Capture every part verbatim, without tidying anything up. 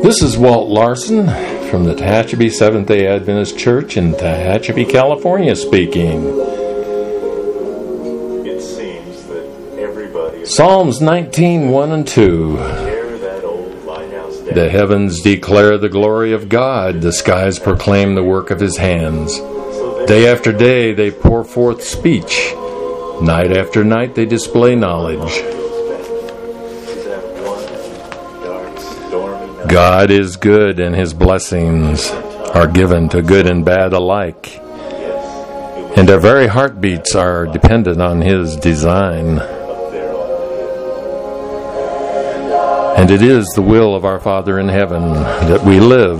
This is Walt Larson from the Tehachapi Seventh-day Adventist Church in Tehachapi, California speaking. It seems that everybody... Psalms nineteen, one and two. Tear that old lighthouse down. The heavens declare the glory of God. The skies proclaim the work of his hands. Day after day they pour forth speech. Night after night they display knowledge. God is good, and his blessings are given to good and bad alike. And our very heartbeats are dependent on his design. And it is the will of our Father in heaven that we live.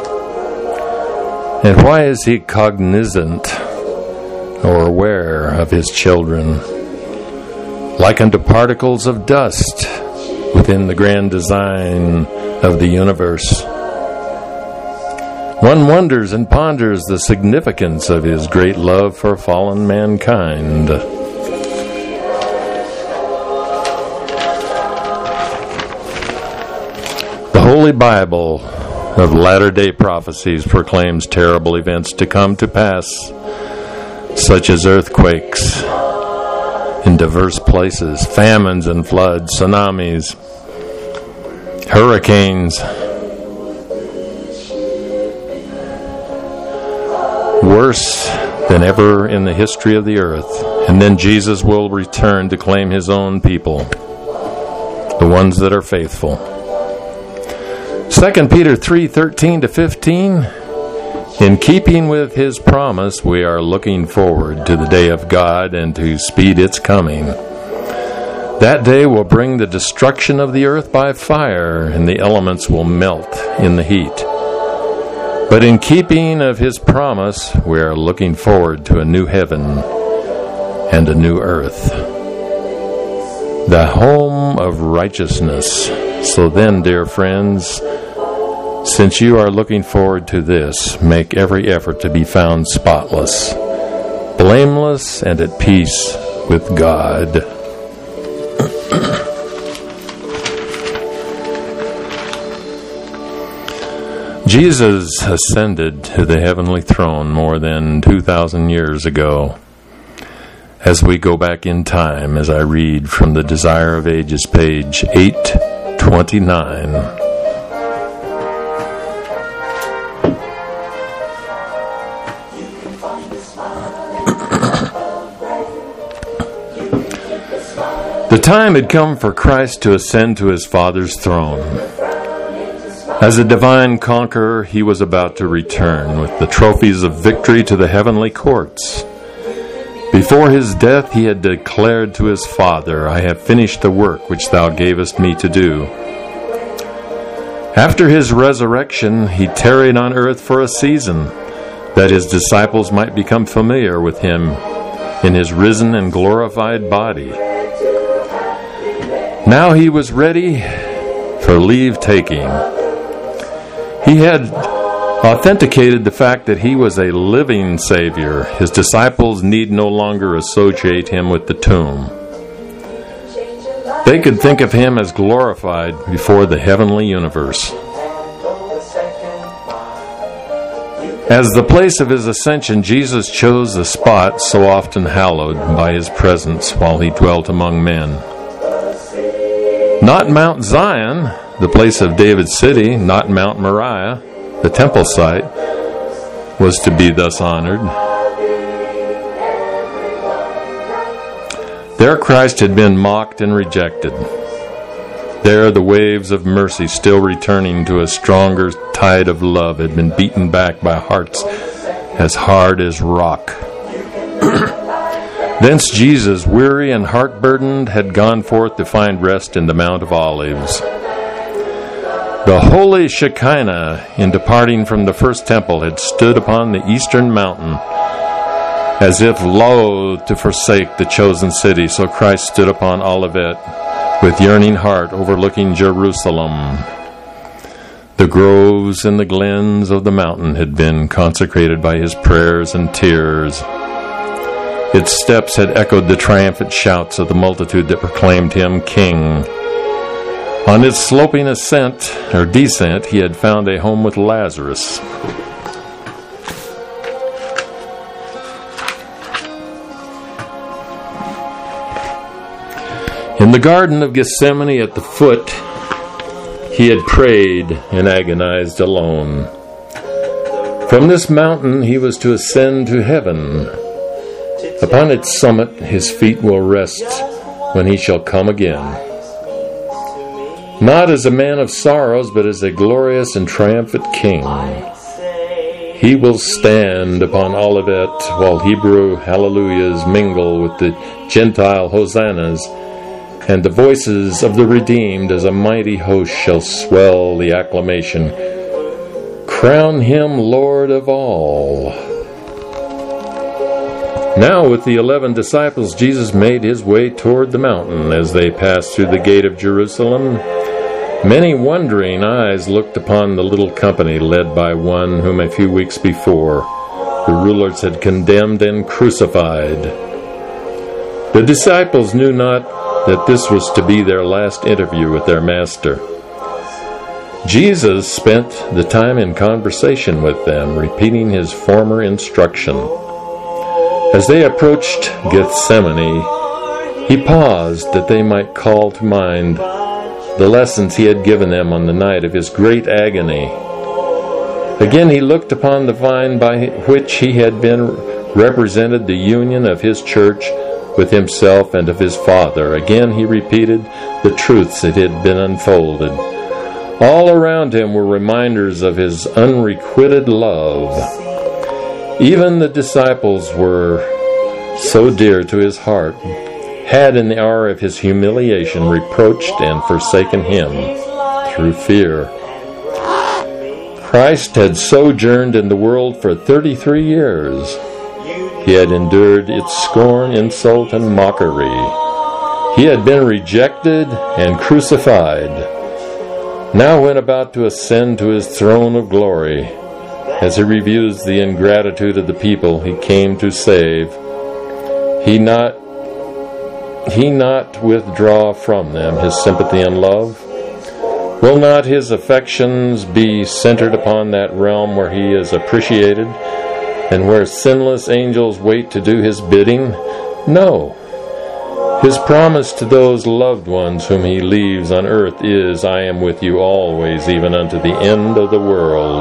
And why is he cognizant or aware of his children? Like unto particles of dust within the grand design of the universe. One wonders and ponders the significance of his great love for fallen mankind. The Holy Bible of latter-day prophecies proclaims terrible events to come to pass, such as earthquakes in diverse places, famines and floods, tsunamis, hurricanes, worse than ever in the history of the earth. And then Jesus will return to claim his own people, the ones that are faithful. Second Peter three, thirteen to fifteen. In keeping with his promise, we are looking forward to the day of God and to speed its coming. That day will bring the destruction of the earth by fire, and the elements will melt in the heat. But in keeping of his promise, we are looking forward to a new heaven and a new earth, the home of righteousness. So then, dear friends, since you are looking forward to this, make every effort to be found spotless, blameless, and at peace with God. Jesus ascended to the heavenly throne more than two thousand years ago. As we go back in time, as I read from the Desire of Ages, page eight twenty-nine. The time had come for Christ to ascend to his Father's throne. As a divine conqueror, he was about to return with the trophies of victory to the heavenly courts. Before his death, he had declared to his Father, I have finished the work which thou gavest me to do. After his resurrection, he tarried on earth for a season, that his disciples might become familiar with him in his risen and glorified body. Now he was ready for leave-taking. He had authenticated the fact that he was a living Savior. His disciples need no longer associate him with the tomb. They could think of him as glorified before the heavenly universe. As the place of his ascension, Jesus chose the spot so often hallowed by his presence while he dwelt among men. Not Mount Zion, the place of David's city, not Mount Moriah, the temple site, was to be thus honored. There Christ had been mocked and rejected. There the waves of mercy, still returning to a stronger tide of love, had been beaten back by hearts as hard as rock. Thence Jesus, weary and heart-burdened, had gone forth to find rest in the Mount of Olives. The holy Shekinah, in departing from the first temple, had stood upon the eastern mountain, as if loath to forsake the chosen city. So Christ stood upon Olivet, with yearning heart, overlooking Jerusalem. The groves and the glens of the mountain had been consecrated by his prayers and tears. Its steps had echoed the triumphant shouts of the multitude that proclaimed him king. On its sloping ascent, or descent, he had found a home with Lazarus. In the Garden of Gethsemane at the foot, he had prayed and agonized alone. From this mountain he was to ascend to heaven. Upon its summit his feet will rest when he shall come again. Not as a man of sorrows, but as a glorious and triumphant king. He will stand upon Olivet while Hebrew hallelujahs mingle with the Gentile hosannas, and the voices of the redeemed as a mighty host shall swell the acclamation. Crown him Lord of all. Now with the eleven disciples, Jesus made his way toward the mountain. As they passed through the gate of Jerusalem, many wondering eyes looked upon the little company led by one whom a few weeks before the rulers had condemned and crucified. The disciples knew not that this was to be their last interview with their master. Jesus spent the time in conversation with them, repeating his former instruction. As they approached Gethsemane, he paused that they might call to mind the lessons he had given them on the night of his great agony. Again he looked upon the vine by which he had been represented the union of his church with himself and of his Father. Again he repeated the truths that had been unfolded. All around him were reminders of his unrequited love. Even the disciples were so dear to his heart, had in the hour of his humiliation reproached and forsaken him through fear. Christ had sojourned in the world for thirty-three years. He had endured its scorn, insult, and mockery. He had been rejected and crucified. Now when about to ascend to his throne of glory, as he reviews the ingratitude of the people he came to save, he not he not withdraw from them his sympathy and love? Will not his affections be centered upon that realm where he is appreciated, and where sinless angels wait to do his bidding? No. His promise to those loved ones whom he leaves on earth is, I am with you always, even unto the end of the world.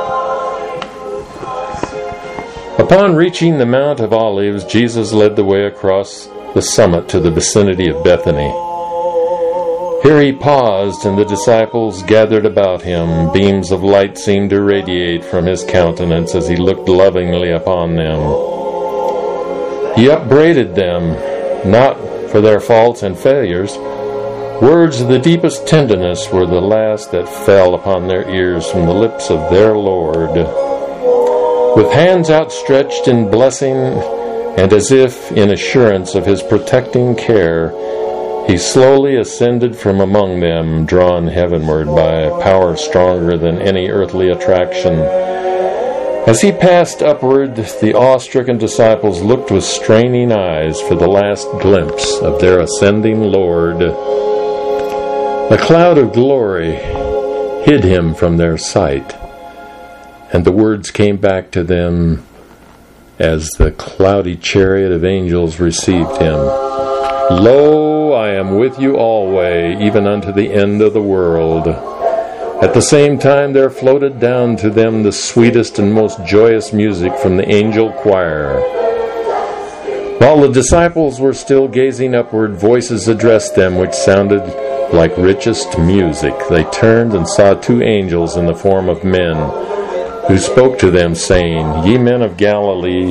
Upon reaching the Mount of Olives, Jesus led the way across the summit to the vicinity of Bethany. Here he paused, and the disciples gathered about him. Beams of light seemed to radiate from his countenance as he looked lovingly upon them. He upbraided them, not for their faults and failures. Words of the deepest tenderness were the last that fell upon their ears from the lips of their Lord. With hands outstretched in blessing, and as if in assurance of his protecting care, he slowly ascended from among them, drawn heavenward by a power stronger than any earthly attraction. As he passed upward, the awe-stricken disciples looked with straining eyes for the last glimpse of their ascending Lord. A cloud of glory hid him from their sight, and the words came back to them as the cloudy chariot of angels received him. Lo, I am with you alway, even unto the end of the world. At the same time there floated down to them the sweetest and most joyous music from the angel choir. While the disciples were still gazing upward, voices addressed them which sounded like richest music. They turned and saw two angels in the form of men, who spoke to them, saying, Ye men of Galilee,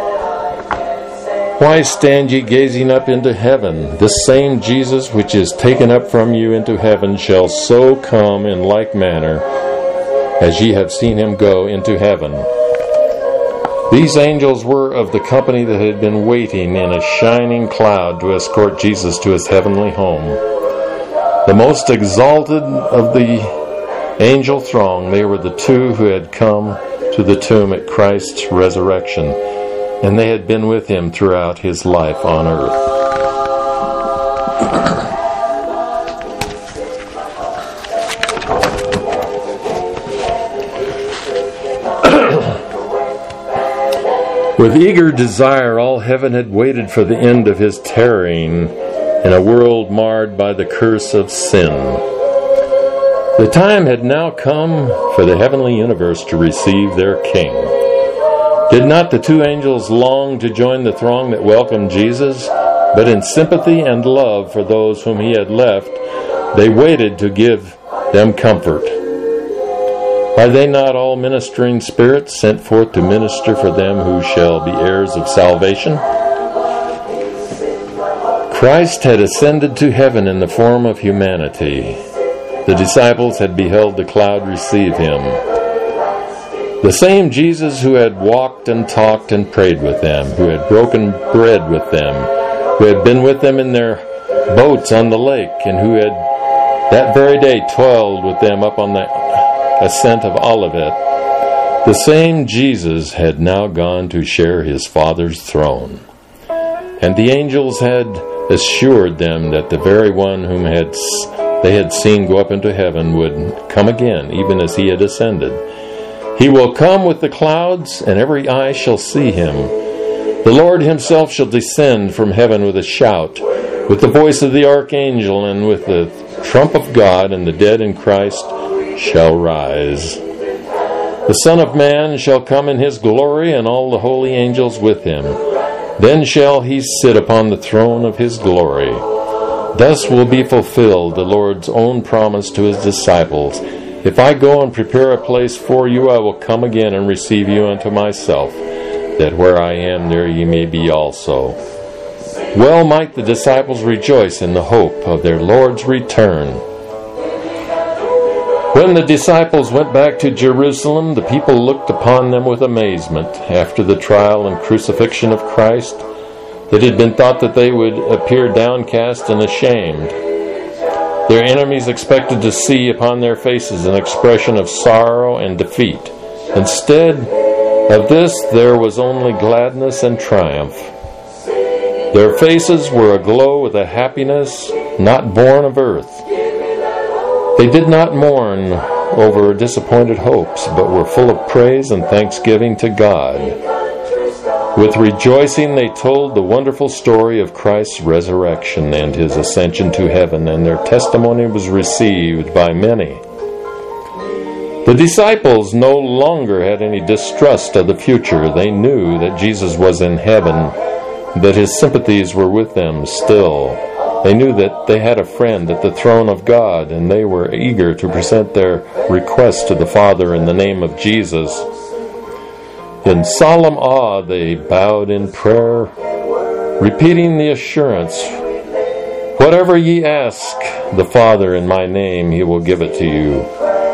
why stand ye gazing up into heaven? This same Jesus which is taken up from you into heaven shall so come in like manner as ye have seen him go into heaven. These angels were of the company that had been waiting in a shining cloud to escort Jesus to his heavenly home. The most exalted of the angel throng, they were the two who had come to the tomb at Christ's resurrection, and they had been with him throughout his life on earth. With eager desire, all heaven had waited for the end of his tarrying in a world marred by the curse of sin. The time had now come for the heavenly universe to receive their King. Did not the two angels long to join the throng that welcomed Jesus? But in sympathy and love for those whom he had left, they waited to give them comfort. Are they not all ministering spirits sent forth to minister for them who shall be heirs of salvation? Christ had ascended to heaven in the form of humanity. The disciples had beheld the cloud receive him. The same Jesus who had walked and talked and prayed with them, who had broken bread with them, who had been with them in their boats on the lake, and who had that very day toiled with them up on the ascent of Olivet, the same Jesus had now gone to share his Father's throne. And the angels had assured them that the very one whom had they had seen go up into heaven would come again, even as he had ascended. He will come with the clouds, and every eye shall see him. The Lord himself shall descend from heaven with a shout, with the voice of the archangel, and with the trump of God, and the dead in Christ shall rise. The Son of Man shall come in his glory, and all the holy angels with him. Then shall he sit upon the throne of his glory. Thus will be fulfilled the Lord's own promise to his disciples. If I go and prepare a place for you, I will come again and receive you unto myself, that where I am, there ye may be also. Well might the disciples rejoice in the hope of their Lord's return. When the disciples went back to Jerusalem, the people looked upon them with amazement. After the trial and crucifixion of Christ, it had been thought that they would appear downcast and ashamed. Their enemies expected to see upon their faces an expression of sorrow and defeat. Instead of this, there was only gladness and triumph. Their faces were aglow with a happiness not born of earth. They did not mourn over disappointed hopes, but were full of praise and thanksgiving to God. With rejoicing, they told the wonderful story of Christ's resurrection and his ascension to heaven, and their testimony was received by many. The disciples no longer had any distrust of the future. They knew that Jesus was in heaven, that his sympathies were with them still. They knew that they had a friend at the throne of God, and they were eager to present their request to the Father in the name of Jesus. In solemn awe, they bowed in prayer, repeating the assurance, "Whatever ye ask the Father in my name, he will give it to you."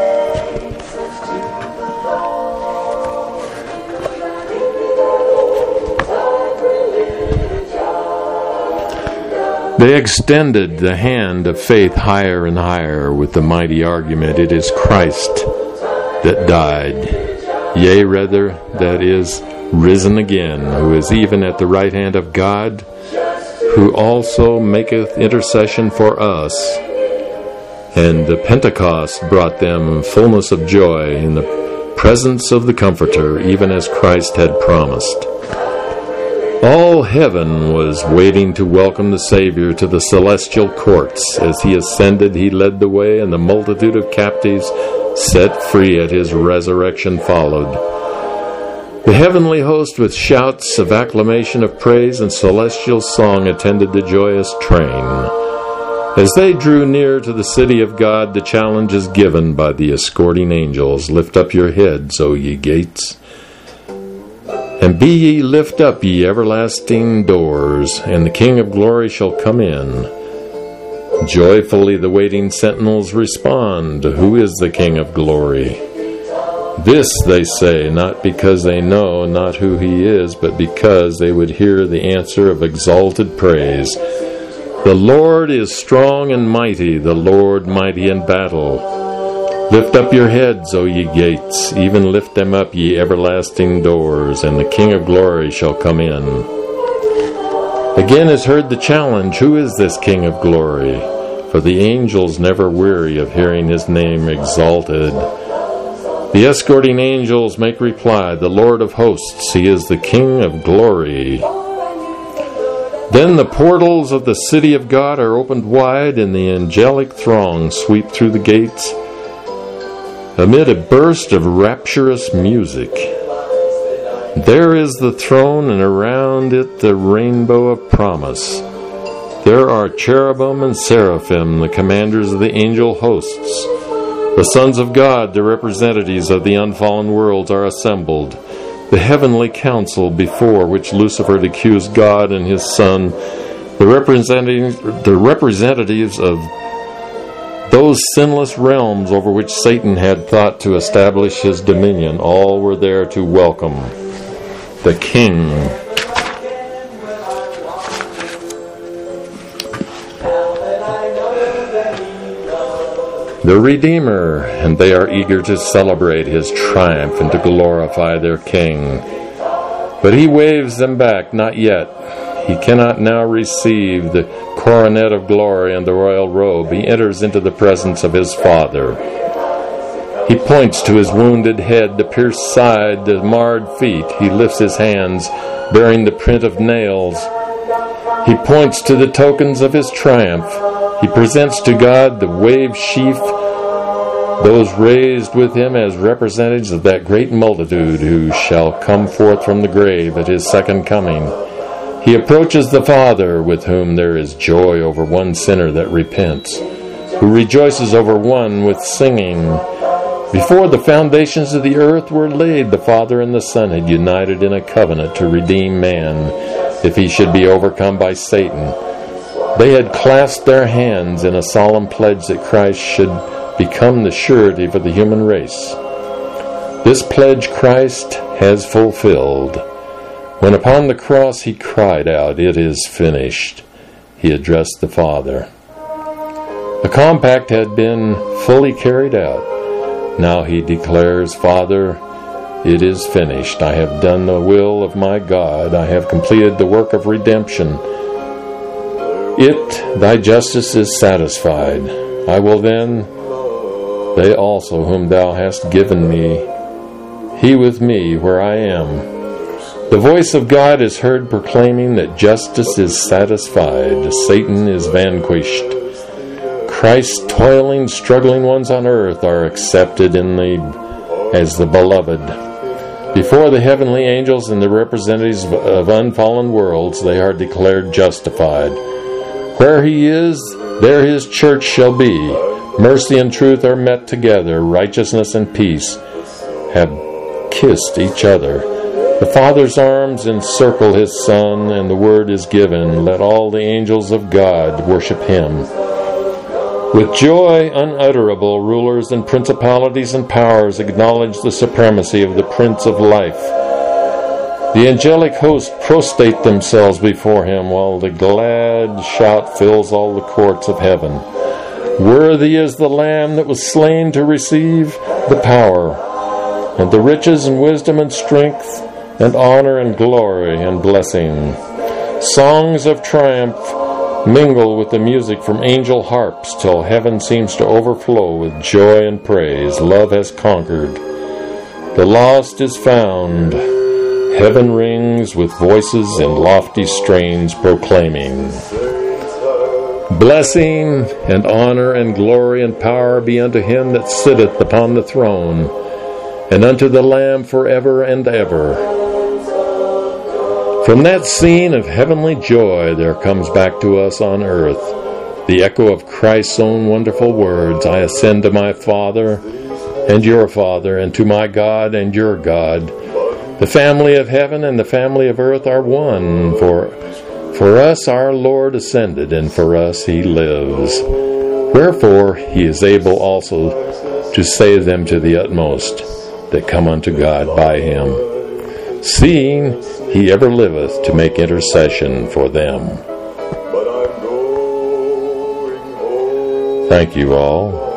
They extended the hand of faith higher and higher with the mighty argument, "It is Christ that died, yea, rather, that is risen again, who is even at the right hand of God, who also maketh intercession for us." And the Pentecost brought them fullness of joy in the presence of the Comforter, even as Christ had promised. All heaven was waiting to welcome the Savior to the celestial courts. As he ascended, he led the way, and the multitude of captives set free at his resurrection followed. The heavenly host, with shouts of acclamation of praise and celestial song, attended the joyous train. As they drew near to the city of God, the challenge is given by the escorting angels, "Lift up your heads, O ye gates, and be ye lift up, ye everlasting doors, and the King of glory shall come in." Joyfully the waiting sentinels respond, "Who is the King of glory?" This they say, not because they know not who he is, but because they would hear the answer of exalted praise. "The Lord is strong and mighty, the Lord mighty in battle. Lift up your heads, O ye gates, even lift them up, ye everlasting doors, and the King of glory shall come in." Again is heard the challenge, "Who is this King of glory?" For the angels never weary of hearing his name exalted. The escorting angels make reply, "The Lord of hosts, he is the King of glory." Then the portals of the city of God are opened wide, and the angelic throng sweep through the gates amid a burst of rapturous music. There is the throne, and around it the rainbow of promise. There are cherubim and seraphim, the commanders of the angel hosts. The sons of God, the representatives of the unfallen worlds, are assembled. The heavenly council before which Lucifer accused God and his Son, the representatives, the representatives of those sinless realms over which Satan had thought to establish his dominion, all were there to welcome the King. The Redeemer, and they are eager to celebrate his triumph and to glorify their King. But he waves them back, not yet. He cannot now receive the coronet of glory and the royal robe. He enters into the presence of his Father. He points to his wounded head, the pierced side, the marred feet. He lifts his hands, bearing the print of nails. He points to the tokens of his triumph. He presents to God the waved sheaf, those raised with him as representatives of that great multitude who shall come forth from the grave at his second coming. He approaches the Father, with whom there is joy over one sinner that repents, who rejoices over one with singing. Before the foundations of the earth were laid, the Father and the Son had united in a covenant to redeem man if he should be overcome by Satan. They had clasped their hands in a solemn pledge that Christ should become the surety for the human race. This pledge Christ has fulfilled. When upon the cross he cried out, "It is finished," he addressed the Father. The compact had been fully carried out. Now he declares, "Father, it is finished. I have done the will of my God. I have completed the work of redemption. It, thy justice, is satisfied. I will then, they also whom thou hast given me, he with me where I am." The voice of God is heard proclaiming that justice is satisfied, Satan is vanquished. Christ's toiling, struggling ones on earth are accepted in the as the beloved. Before the heavenly angels and the representatives of unfallen worlds, they are declared justified. Where he is, there his church shall be. Mercy and truth are met together. Righteousness and peace have kissed each other. The Father's arms encircle his Son, and the word is given, "Let all the angels of God worship him." With joy unutterable, rulers and principalities and powers acknowledge the supremacy of the Prince of Life. The angelic host prostrate themselves before him, while the glad shout fills all the courts of heaven. Worthy is the Lamb that was slain to receive the power, and the riches and wisdom and strength, and honor and glory and blessing. Songs of triumph mingle with the music from angel harps, till heaven seems to overflow with joy and praise. Love has conquered. The lost is found. Heaven rings with voices in lofty strains proclaiming, "Blessing and honor and glory and power be unto him that sitteth upon the throne, and unto the Lamb forever and ever." From that scene of heavenly joy there comes back to us on earth the echo of Christ's own wonderful words, "I ascend to my Father and your Father, and to my God and your God." The family of heaven and the family of earth are one, for for us our Lord ascended, and for us he lives. Wherefore he is able also to save them to the utmost that come unto God by him, seeing he ever liveth to make intercession for them. Thank you all.